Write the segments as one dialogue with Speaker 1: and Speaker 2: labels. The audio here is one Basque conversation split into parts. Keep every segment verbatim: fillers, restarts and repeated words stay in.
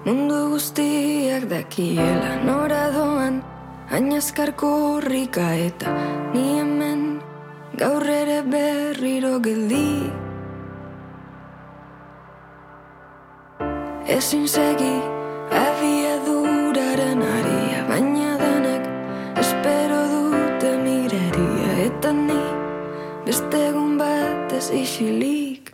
Speaker 1: Mundu guztiak dakiela nora doan, hainazkar korrika eta ni hemen gaur ere berriro geldi. Ezin segi abiaduraren aria, baina denek espero dute mireria, eta ni beste egun batez isilik.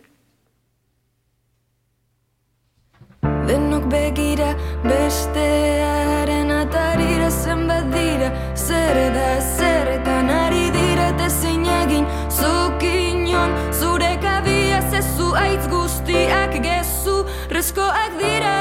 Speaker 1: Denok begira bestearen atarira, zenbat dira, zer da zerretan ari dira, eta zein egin zuk inon, zure kabia zezu, aitz guztiak gezu, rezkoak dira.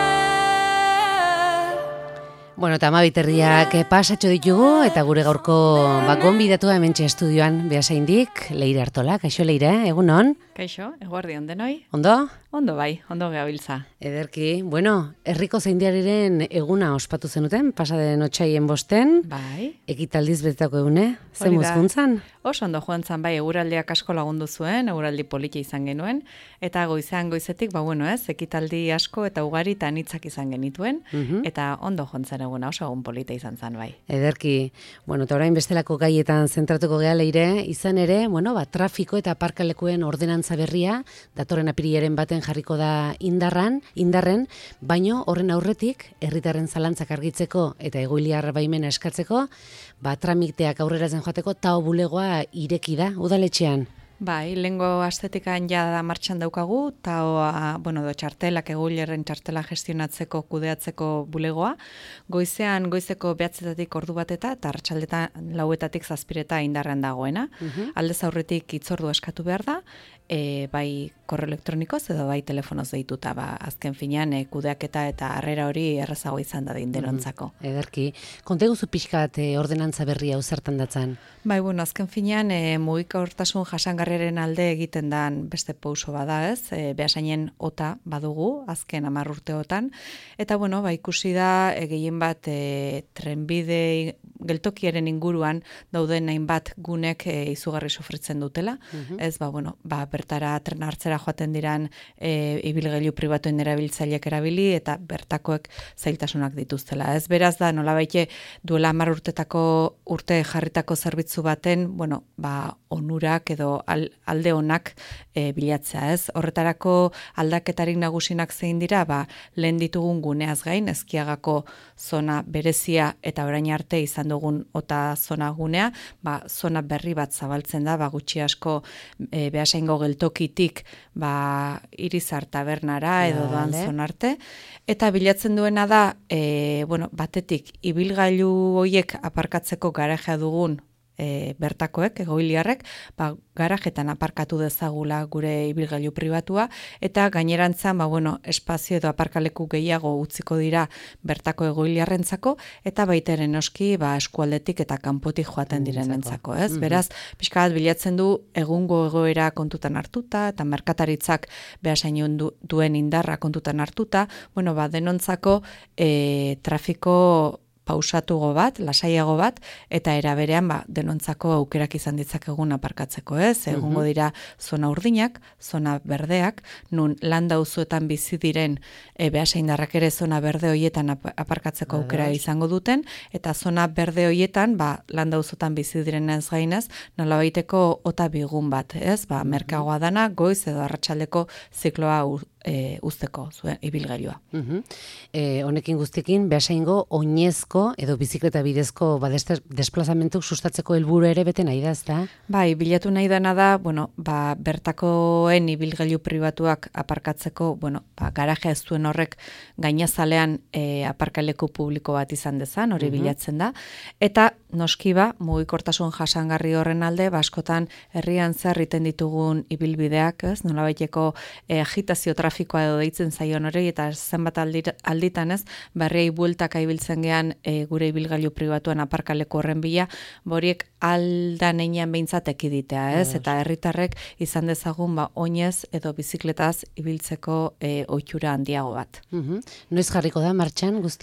Speaker 2: Bueno, eta amabiterriak pasatxo ditugu, eta gure gaurko gonbidatua hementxe estudioan Beasaindik, Leire Artola. Kaixo, Leire, egun on?
Speaker 3: Kaixo, eguerdi on denoi.
Speaker 2: Ondo?
Speaker 3: Ondo bai, ondo gabiltza.
Speaker 2: Ederki, bueno, herriko zaindiariren eguna ospatu zenuten, pasaden otsaien bosten.
Speaker 3: Bai.
Speaker 2: Ekitaldiz betetako egune, zen muzkuntzan?
Speaker 3: Oso ondo joan zan, bai, eguraldiak asko lagundu zuen, eguraldi politia izan genuen, eta goizean goizetik, ba bueno ez, ekitaldi asko eta ugari eta anitzak izan genituen, uh-huh. eta ondo joan zen eguna, oso egun polita izan zan, bai.
Speaker 2: Ederki, bueno, eta orain bestelako gaietan zentratuko geha, Leire, izan ere, bueno, ba, trafiko eta parkalekuen ordenantza berria, datorren apirilaren baten jarriko da indarran, indarren, baino horren aurretik, herritarren zalantzak argitzeko eta egoiliar baimena eskatzeko, ba, tramiteak aurreratzen joateko tao bulegoa ireki da, udaletxean.
Speaker 3: Bai, lehengo astetikan ja da martxan daukagu, eta bueno, do txartelak, egoilerren txartela gestionatzeko, kudeatzeko bulegoa. Goizean, goizeko behatzetatik ordu bateta, eta arratsaldetan lauetatik zazpireta indarrean dagoena. Uh-huh. Aldez aurretik hitzordu eskatu behar da, e, bai korreo elektronikoz edo bai telefonoz deituta, ba, azken finean e, kudeaketa eta harrera hori errazago izan da denontzako.
Speaker 2: Uh-huh. Ederki, konteguzu pixkat e, ordenantza berria uzertan datzan?
Speaker 3: Bai, bueno, azken finean e, mugikortasun jasangarriaren alde egiten dan beste pauso bada, ez? E, Beasainen ota badugu, azken hamar urteotan, eta bueno, ba, ikusi da e, gehien bat e, trenbide geltokiaren inguruan dauden hainbat gunek e, izugarri sufritzen dutela, uh-huh. ez, ba, bueno, ba, bertara trena hartzera joaten diran e, ibilgailu pribatuen erabiltzaileak erabili, eta bertakoek zailtasunak dituztela, ez? Beraz da, nolabaite duela hamar urtetako urte jarritako zerbitzu baten, bueno, ba, onurak edo al, alde onak e, bilatzea, ez? Horretarako aldaketarik nagusinak zein dira, ba, lehen ditugun guneaz gain, Ezkiagako zona berezia eta orain arte izan dugun ota zona gunea, ba, zona berri bat zabaltzen da, ba, gutxi asko e, Beasaingo geltokitik ba, Irizar tabernara edo ja, doan zonarte, eta bilatzen duena da, e, bueno, batetik ibilgailu hoiek aparkatzeko garajea dugun E, bertakoek, egoiliarrek, ba, garajetan aparkatu dezagula gure ibilgailu pribatua, eta gainerantzan, ba, bueno, espazio edo aparkaleku gehiago utziko dira bertako egoiliarrentzako, eta baiteren oski, ba, eskualdetik eta kanpotik joaten direnentzako, ez? Mm-hmm. Beraz, pixka bat bilatzen du egungo egoera kontutan hartuta, eta merkataritzak Beasain du, duen indarra kontutan hartuta, bueno, ba, denontzako e, trafiko pausatugo bat, lasaiago bat, eta era berean ba, denontzako aukerak izan ditzakegun aparkatzeko, ez? Egungo dira zona urdinak, zona berdeak, nun landa auzoetan bizi diren e, Beasaindarrak ere zona berde hoietan aparkatzeko aukera izango duten, eta zona berde hoietan, ba, landa auzoetan bizi direnez gainez, nolabaiteko ota bigun bat, ez? Ba, merkagoa dana, goiz edo arratsaldeko zikloa E, usteko zuen ibilgailua.
Speaker 2: Uh-huh. E, honekin guztiekin Beasaingo oinezko edo bizikleta bidezko ba, desplazamentuk sustatzeko helburu ere bete nahi da, ezta?
Speaker 3: Bai, bilatu nahi dana da, bueno, ba, bertakoen ibilgailu pribatuak aparkatzeko, bueno, ba, garaje ez duen horrek gainazalean e, aparkaleku publiko bat izan dezan, hori uh-huh. bilatzen da, eta noski ba, mugikortasun jasangarri horren alde, baskotan herrian zer egiten ditugun ibilbideak, ez? Nolabaiteko e, agitazio trafikoa edo deitzen zaion hori, eta zenbat alditan ez, barriei bueltaka ibiltzen gean e, gure ibilgailu pribatuan aparkaleko horren bila, boriek aldan einean behintzat ekiditea, ez? Yes. Eta herritarrek izan dezagun ba, oinez edo bizikletaz ibiltzeko e, ohitura handiago bat.
Speaker 2: Uh-huh. Noiz jarriko da martxan guzti hau?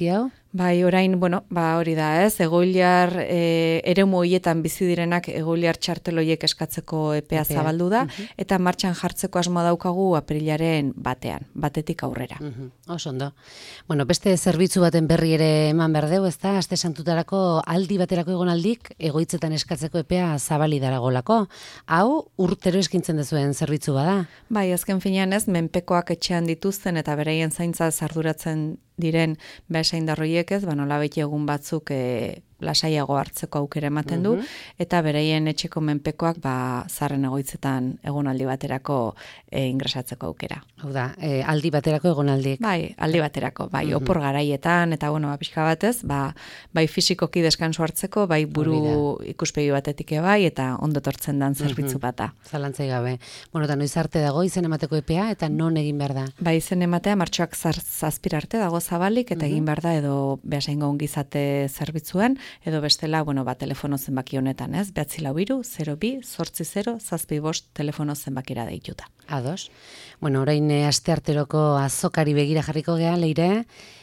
Speaker 3: Bai, orain, bueno, ba hori da, ez? Egoiliar e, eremu hoietan bizi direnak egoiliar txarteloiek eskatzeko epea
Speaker 2: Epea.
Speaker 3: zabaldu da,
Speaker 2: Mhm.
Speaker 3: eta martxan jartzeko asmoa daukagu aprilaren batean, batetik aurrera.
Speaker 2: Mhm, oso ondo. Bueno, beste zerbitzu baten berri ere eman behar dugu, ezta? Aste santutarako aldi baterako egonaldik egoitzetan eskatzeko epea zabali daragolako. Hau urtero eskintzen dezuen zerbitzu bada.
Speaker 3: Bai, azken finean ez, menpekoak etxean dituzten eta beraien zaintza arduratzen diren behasaindarroiek ez, ba nolabait egun batzuk e, lasaiago hartzeko aukera ematen du,
Speaker 2: Mhm.
Speaker 3: eta beraien etxeko menpekoak ba zaharren egoitzetan egonaldi baterako e, ingresatzeko aukera.
Speaker 2: Hau da, e, aldi baterako egonaldik.
Speaker 3: Bai, aldi baterako, bai,
Speaker 2: Mhm.
Speaker 3: opor garaietan, eta bueno, ba, pixka batez, ba, bai fisikoki deskansu hartzeko, bai buru ikuspegi batetik bai, eta ondo etortzen dan zerbitzu
Speaker 2: Mhm.
Speaker 3: bata.
Speaker 2: Zalantzai gabe. Bueno, eta noiz arte dago izen emateko epea eta non egin behar da?
Speaker 3: Ba, izen ematea martxoak zar- zazpira arte dago zabalik, eta egin behar da edo behasaingo ongizate zerbitzuen, edo bestela, bueno, ba, telefono zenbaki honetan, ez? Behatzi lau hiru, zero bi, zortzi zero, zazpi bost telefono zenbakira deituta.
Speaker 2: Ados. Bueno, orain e, aste arteroko azokari begira jarriko gea, Leire,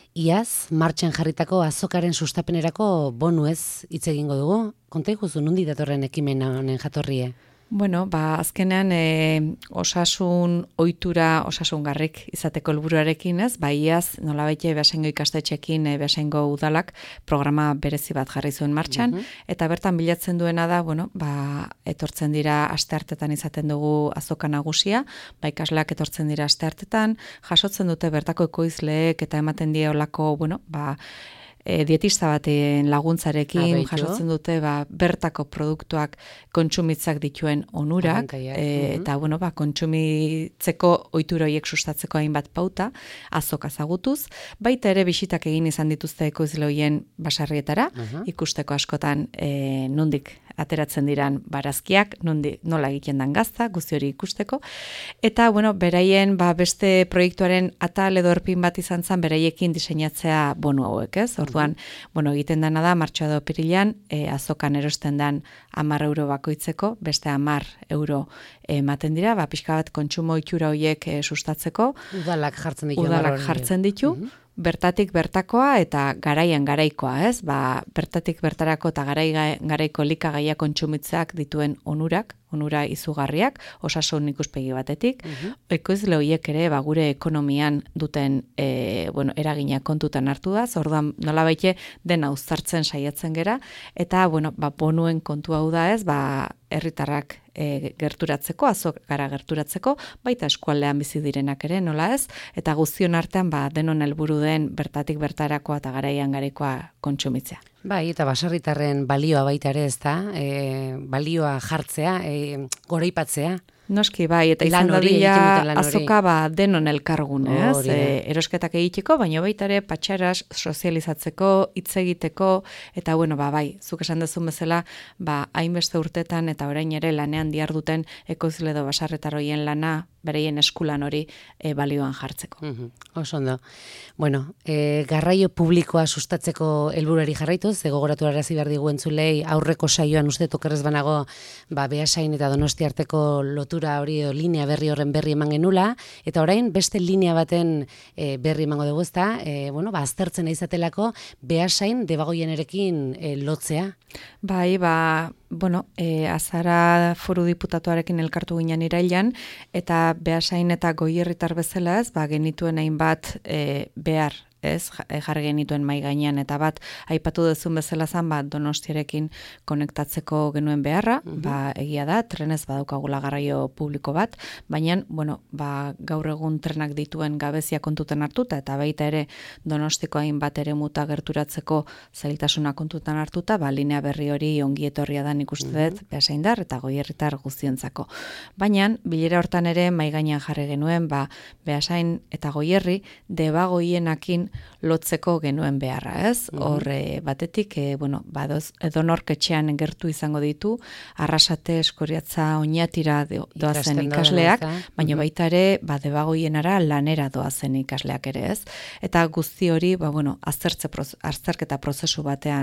Speaker 2: iaz martxan jarritako azokaren sustapenerako bonuez hitz egingo dugu. Konta iguzu, nundi datorren ekimen honen jatorrie?
Speaker 3: Bueno, ba, azkenean e, osasun ohitura osasungarrik izateko helburuarekin, ez? Ba, iaz nolabait behasaingo ikastetxeekin e, behasaingo udalak programa berezi bat jarri zuen martxan, eta bertan bilatzen duena da, bueno, ba, etortzen dira asteartetan izaten dugu azoka nagusia, ba, ikasleak etortzen dira asteartetan, jasotzen dute bertako ekoizleek eta ematen die holako, bueno, ba, E, dietista baten laguntzarekin
Speaker 2: Abeitu.
Speaker 3: jasotzen dute ba, bertako produktuak kontsumitzak dituen onurak,
Speaker 2: Abankaiak,
Speaker 3: e,
Speaker 2: mhm.
Speaker 3: eta bueno, ba, kontsumitzeko ohitura horiek sustatzeko hainbat pauta, azoka zagutuz, baita ere bisitak egin izan dituzte ekoizle horien basarrietara,
Speaker 2: Aha.
Speaker 3: ikusteko askotan e, nondik ateratzen diran barazkiak, nondi, nola egiten dan gazta, guzti hori ikusteko, eta bueno, beraien ba, beste proiektuaren atal edo erpin bat izan zen, beraiekin diseinatzea bonu hauek, ez? Orduan, bueno, egiten dana da, martxoa edo apirilean, e, azokan erosten dan hamar euro bakoitzeko, beste hamar euro ematen dira, ba, pixka bat kontsumo itxura horiek e, sustatzeko,
Speaker 2: Udalak jartzen ditu.
Speaker 3: udalak
Speaker 2: hamar euro.
Speaker 3: jartzen ditu,
Speaker 2: Mhm.
Speaker 3: bertatik bertakoa eta garaian garaikoa, ez? Ba, bertatik bertarako eta garai garaiko likagaia kontsumitzeak dituen onurak, onura izugarriak, osasun ikuspegi batetik,
Speaker 2: Mhm.
Speaker 3: ekoizle horiek ere ba, gure ekonomian duten e, bueno, eragina kontutan hartu da, orduan nolabaite dena uztartzen saiatzen gera, eta bueno, ba, bonuen kontu hau da ez, ba, herritarrak e, gerturatzeko, azokara gerturatzeko, baita eskualdean bizi direnak ere, nola ez, eta guztion artean ba, denon helburu den bertatik bertarakoa eta garaian garekoa kontsumitzea.
Speaker 2: Bai, eta baserritarren balioa baita ere, ez da? E, balioa jartzea, e, goraipatzea.
Speaker 3: Noski bai, eta
Speaker 2: Lan
Speaker 3: izan
Speaker 2: hori, egiten
Speaker 3: dadila
Speaker 2: duten lan hori.
Speaker 3: azoka ba, denon elkargun, ez?
Speaker 2: Hori da.
Speaker 3: E, erosketak egiteko, baina baita ere patxaras sozializatzeko, hitz egiteko, eta bueno, ba, bai, zuk esan duzun bezala, ba, hainbeste urtetan eta orain ere lanean diharduten ekoizle edo basarretaroien lana, bereien eskulan hori e, balioan jartzeko.
Speaker 2: Mhm, oso ondo. Bueno, e, garraio publikoa sustatzeko helburuari jarraituz, ze gogoratu arazi behar digu entzulei aurreko saioan uste tokerrez banago, ba, Beasain eta Donosti arteko lotura hori edo linea berri horren berri eman genula, eta orain beste linea baten e, berri emango dugu, ezta? E, bueno, ba, aztertzen izatelako Beasain Debagoienerekin e, lotzea.
Speaker 3: Bai, ba, bueno, e, azara foru diputatuarekin elkartu ginen irailan, eta Beasain eta Goierritar bezala ez, ba, genituen hainbat e, behar, ez, jarri genituen mai gainean, eta bat, aipatu duzun bezala zan, ba, Donostiarekin konektatzeko genuen beharra,
Speaker 2: Mhm.
Speaker 3: ba, egia da, trenez badaukagula garraio publiko bat, baina, bueno, ba, gaur egun trenak dituen gabezia kontutan hartuta, eta baita ere Donostiko hainbat ere muta gerturatzeko zailtasuna kontutan hartuta, ba, linea berri hori ongi etorria da nik uste dut, Beasaindar eta Goierritar guztientzako. Baina, bilera hortan ere mai gainean jarri genuen, ba, Beasain eta Goierri Debagoienekin lotzeko genuen beharra, ez? Hor, e, batetik, e, bueno, badoz, edonork etxean gertu izango ditu, Arrasate, Eskoriatza, Oñatira do- doazen
Speaker 2: Ikasten
Speaker 3: ikasleak,
Speaker 2: doan, ezta?
Speaker 3: baina
Speaker 2: Mhm.
Speaker 3: baita ere, ba, Debagoienara lanera doazen ikasleak ere, ez? Eta guzti hori, ba, bueno, aztertze proz, azterketa prozesu batean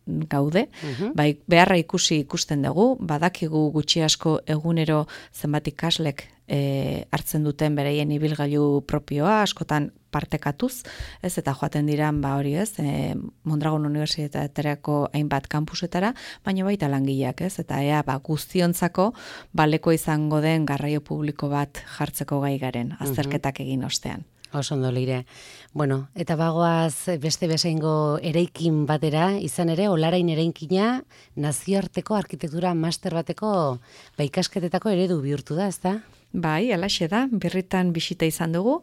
Speaker 3: gaude, uh-huh. bai, beharra ikusi ikusten dugu, badakigu gutxi asko egunero zenbat ikaslek e, hartzen duten bereien ibilgailu propioa, askotan partekatuz, ez, eta joaten diran, ba hori ez, e, Mondragon Unibertsitaterako hainbat kampusetara, baina baita langileak, ez, eta ea, ba, guztiontzako baleko izango den garraio publiko bat jartzeko gai garen, azterketak egin ostean.
Speaker 2: Oso ondo Leire. Bueno, eta bagoaz beste bezaingo eraikin batera, izan ere, Olarain eraikina nazioarteko arkitektura master bateko ba, ikasketetako eredu bihurtu da, ezta?
Speaker 3: Bai, alaxe da, birritan bisita izan dugu,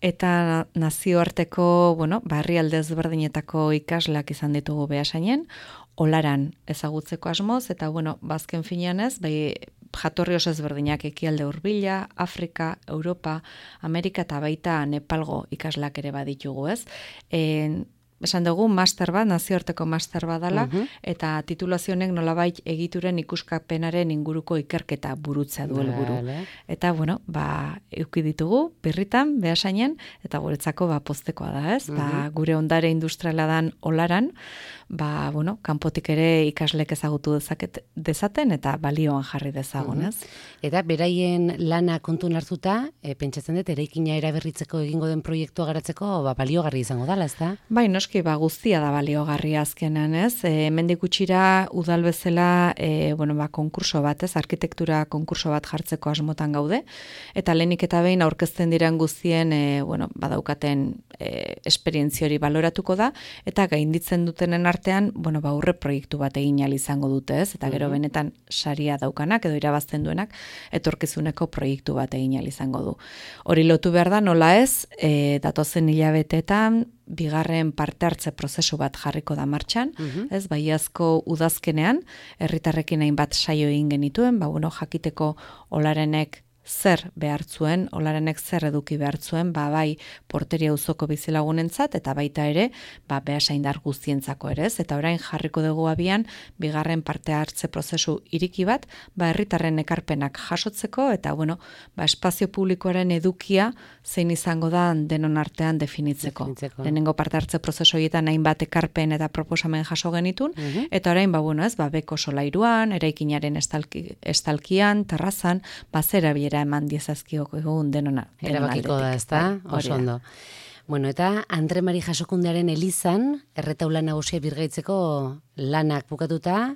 Speaker 3: eta nazioarteko, bueno, herrialde ezberdinetako ikasleak izan ditugu Beasainen, Olaran ezagutzeko asmoz, eta, bueno, bazken finean ez, bai, jatorri oso ezberdinak ekialde hurbila, Afrika, Europa, Amerika eta baita Nepalgo ikasleak ere baditugu, ez? En, esan dugu master bat, nazioarteko master bat dela, uh-huh. eta titulazionek nolabait egituren ikuskapenaren inguruko ikerketa burutzea du helburu. Eta, bueno, ba, euki ditugu, birritan, Beasainen, eta guretzako ba, poztekoa da, ez? Uh-huh. Ba, gure ondare industriala dan Olaran, ba, bueno, kanpotik ere ikaslek ezagutu dezaket, dezaten eta balioan jarri dezagun, ez?
Speaker 2: Eta beraien lana kontun hartuta, e, pentsatzen dut, eraikina eraberritzeko egingo den proiektua garatzeko ba, baliogarri izango dala, ezta?
Speaker 3: Bai, noski, ba, guztia da baliogarri azkenan, ez? E, hemendik gutxira udal bezala, e, bueno, ba, konkurso bat, ez? Arkitektura konkurso bat jartzeko asmotan gaude, eta lehenik eta behin aurkezten diren guztien, e, bueno, badaukaten e, esperientzia hori baloratuko da, eta gainditzen dutenen artean, bueno, ba, aurre proiektu bat egin ahal izango dute, ez? Eta gero benetan saria daukanak edo irabazten duenak etorkizuneko proiektu bat egin ahal izango du. Hori lotu behar da, nola ez, e, datozen hilabeteetan bigarren parte hartze prozesu bat jarriko da martxan, uh-huh. ez, baiazko udazkenean, herritarrekin hainbat saio egin genituen, ba, bueno, jakiteko Olarenek zer behartzuen, Olarenek zer eduki behartzuen, ba, bai porteria auzoko bizilagunentzat eta baita ere, ba, Beasaindar guztientzako ere, ez? Eta orain jarriko dugu abian bigarren parte hartze prozesu iriki bat, ba, herritarren ekarpenak jasotzeko eta bueno, ba, espazio publikoaren edukia zein izango da denon artean definitzeko. definitzeko. Lehenengo parte hartze prozesu horietan hainbat ekarpen eta proposamen jaso genitun, uh-huh. eta orain ba bueno, ez, ba, beko solairuan, eraikinaren estalki, estalkian, terrazan, ba, zera eman diezazkioko egun denona.
Speaker 2: Erabakiko da, ez da? Oso ondo. Bueno, eta Andre Mari Jasokundearen elizan, erretaula nagusia birgaitzeko lanak bukatuta,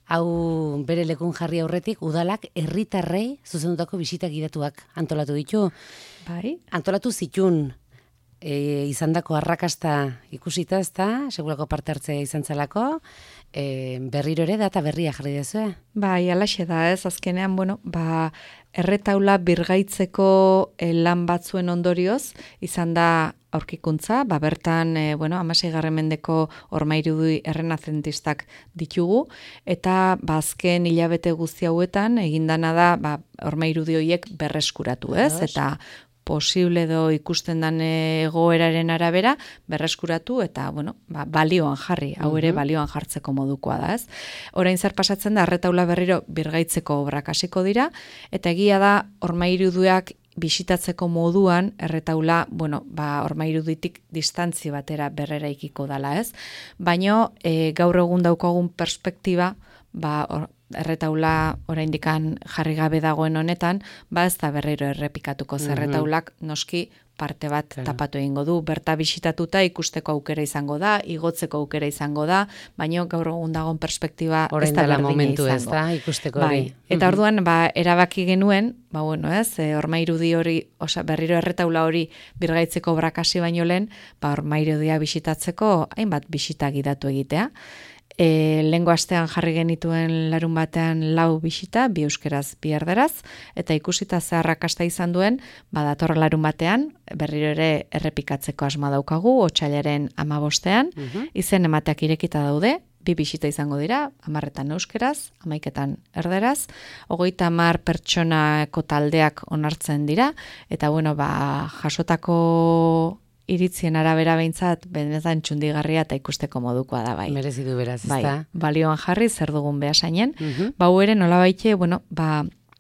Speaker 2: hau bere lekun jarri aurretik, udalak herritarrei zuzendutako bisita gidatuak antolatu ditu.
Speaker 3: Bai.
Speaker 2: Antolatu zitun, e, izandako arrakasta ikusita, ez da? Segurako parte hartzea izan zelako, e, berriro ere data berria jarri dezu, eh?
Speaker 3: Bai, alaxe da, ez, azkenean, bueno, ba, erretaula birgaitzeko eh, lan batzuen ondorioz, izan da aurkikuntza, ba, bertan, e, bueno, hamaseigarren mendeko ormairudi errenazentistak ditugu, eta ba, azken hilabete guzti hauetan, egindana da, ba, ormairudi horiek berreskuratu, ez, Dos. eta posible edo ikusten dan egoeraren arabera berreskuratu eta bueno, ba, balioan jarri, hau ere balioan jartzeko modukoa da, ez? Orain zer pasatzen da, erretaula berriro birgaitzeko obrak hasiko dira eta egia da ormairuduak bisitatzeko moduan erretaula, bueno, ba ormairuditik distantzi batera berreraikiko dala, ez? Baino e, gaur egun daukagun perspektiba, ba or, erretaula oraindikan jarri gabe dagoen honetan, ba ez da berriro errepikatuko zerretaulak noski parte bat claro. tapatu egingo du, berta bisitatuta ikusteko aukera izango da, igotzeko aukera izango da, baino gaur egun dagoen perspektiba ez da berdina
Speaker 2: momentu
Speaker 3: izango.
Speaker 2: Ez da, ikusteko
Speaker 3: bai.
Speaker 2: hori.
Speaker 3: Eta orduan, ba, erabaki genuen, ba bueno, ez, e, ormairudi hori, osa, berriro erretaula hori birgaitzeko brakasi baino lehen, ba ormairudia bisitatzeko hainbat bisita gidatu egitea. E, lengo astean jarri genituen larun batean lau bisita, bi euskeraz, bi erderaz, eta ikusita ze arrakasta izan duen, badator larun batean, berriro ere errepikatzeko asma daukagu, otsailaren hamabostean, uh-huh. izen emateak irekita daude, bi bisita izango dira, hamarretan euskeraz, hamaiketan erderaz, hogeita hamar pertsonako taldeak onartzen dira, eta bueno, ba, jasotako iritzien arabera behintzat, benetan txundigarria eta ikusteko modukoa da, bai.
Speaker 2: Merezi du beraz,
Speaker 3: bai,
Speaker 2: ezta?
Speaker 3: balioan jarri, zer dugun Beasainen.
Speaker 2: Uh-huh.
Speaker 3: Ba, ere nola baite, bueno, ba,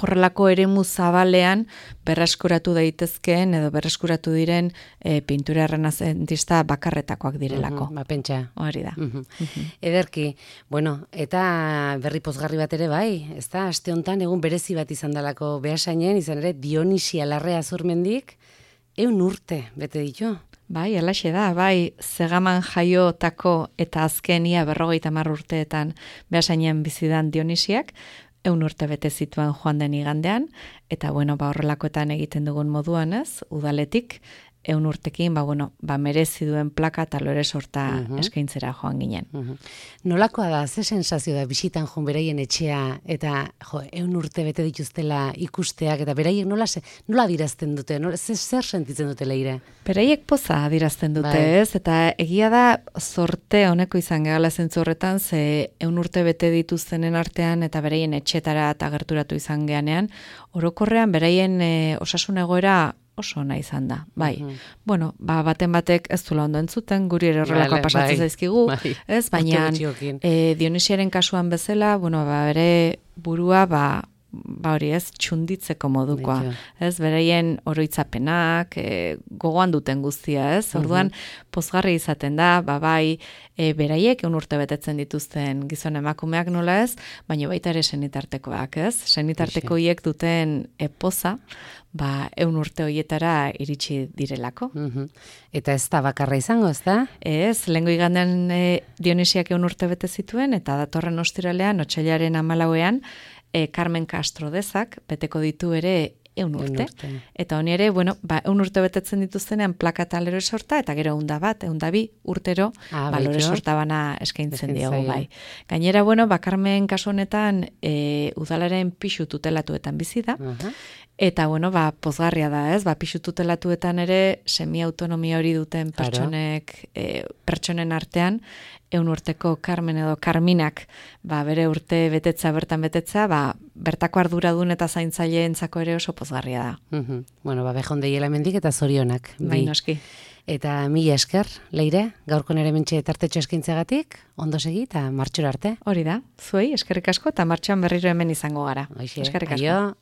Speaker 3: horrelako eremu zabalean berreskuratu daitezkeen edo berreskuratu diren e, pintura errenazentista bakarretakoak direlako.
Speaker 2: Ba, pentsa.
Speaker 3: Hori da.
Speaker 2: Uh-huh. Uh-huh. Ederki, bueno, eta berri pozgarri bat ere bai, ez da, aste honetan egun berezi bat izan dalako Beasainen, izan ere Dionisia Larrea Zurmendik, eun urte bete ditu.
Speaker 3: Bai, alaxe da, bai, Zegaman jaiotako eta azkenia berrogeita hamar urteetan Beasainen bizidan Dionisiak, eun urte bete zituen joan den igandean, eta bueno, ba horrelakoetan egiten dugun moduan ez, udaletik, eun urtekin, ba, bueno, ba merezi duen plaka eta lore sorta uh-huh. eskaintzera joan ginen.
Speaker 2: Uh-huh. Nolakoa da, ze sensazio da bisitan joan beraien etxea, eta jo, eun urte bete dituztela ikusteak, eta beraiek nola, nola adirazten dute, nola, zer, zer sentitzen dute Leire?
Speaker 3: Beraiek poza adirazten dute, bai. Ez, eta egia da sorte honeko izan gegala zentzu horretan, ze eun urte bete dituztenen artean, eta beraien etxetara eta gerturatu izan geanean, orokorrean beraien e, osasun egoera oso ona izan da, bai. Uh-huh. Bueno, ba, baten batek ez zula ondo entzuten, guri ere horrelakoa vale, pasatzen bai, zaizkigu, bai. Ez, baina e, Dionisiaren kasuan bezala, bueno, ba, bere burua, ba, ba hori ez, txunditzeko modukoa, Dicho. Ez, beraien oroitzapenak, e, gogoan duten guztia, ez, orduan, uh-huh. pozgarri izaten da, ba, bai, e, beraiek eun urte betetzen dituzten gizon emakumeak nola ez, baina baita ere senitartekoak, ez, senitarteko hiek duten e, poza, ba, eun urte hoietara iritsi direlako.
Speaker 2: Uh-huh. Eta ez da bakarra izango, ez da?
Speaker 3: Ez, lehengo igandean e, Dionisiak eun urte bete zituen, eta datorren ostiralean, otsailaren hamalauean, e, Carmen Castro dezak, beteko ditu ere eun urte. urte. Eta honi ere, bueno, ba, eun urte betetzen dituztenean plaka eta lore sorta, eta gero eunda bat, eunda bi urtero, ah, ba, lore sorta bana eskaintzen diogu, bai. Gainera, bueno, ba, Carmen kasu honetan, e, udalaren pixu tutelatuetan bizi da, uh-huh. Eta, bueno, ba, pozgarria da, ez? Ba, pixu tutelatuetan ere, semi-autonomia hori duten pertsonek, e, pertsonen artean, eun urteko Carmen edo Carminak, ba, bere urte betetza, bertan betetza, ba, bertako arduradun eta zaintzaileentzako ere oso pozgarria da.
Speaker 2: Uh-huh. Bueno, ba, bejonde hemendik eta zorionak.
Speaker 3: Bai, noski.
Speaker 2: Eta mila esker, Leire, gaurko nere mentxe tartetxo eskaintzagatik, ondo segi eta martxura arte.
Speaker 3: Hori da, zuei, eskerrik asko, eta martxoan berriro hemen izango gara.
Speaker 2: Oixe,
Speaker 3: eskerrik asko.
Speaker 2: Aio.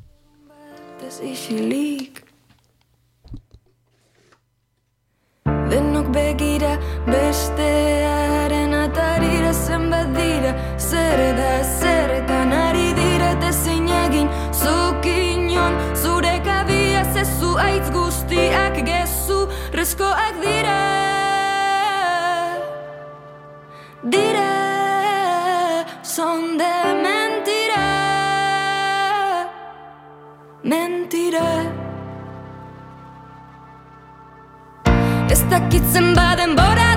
Speaker 1: Isilik denok begira bestearen atarira zenbat dira zer da zeretan ari dira ezin egin zuk inon zure kabia zezu aitz guztiak gezu rezkoak dira dira son de mentira mentira ez dakitzen baden bora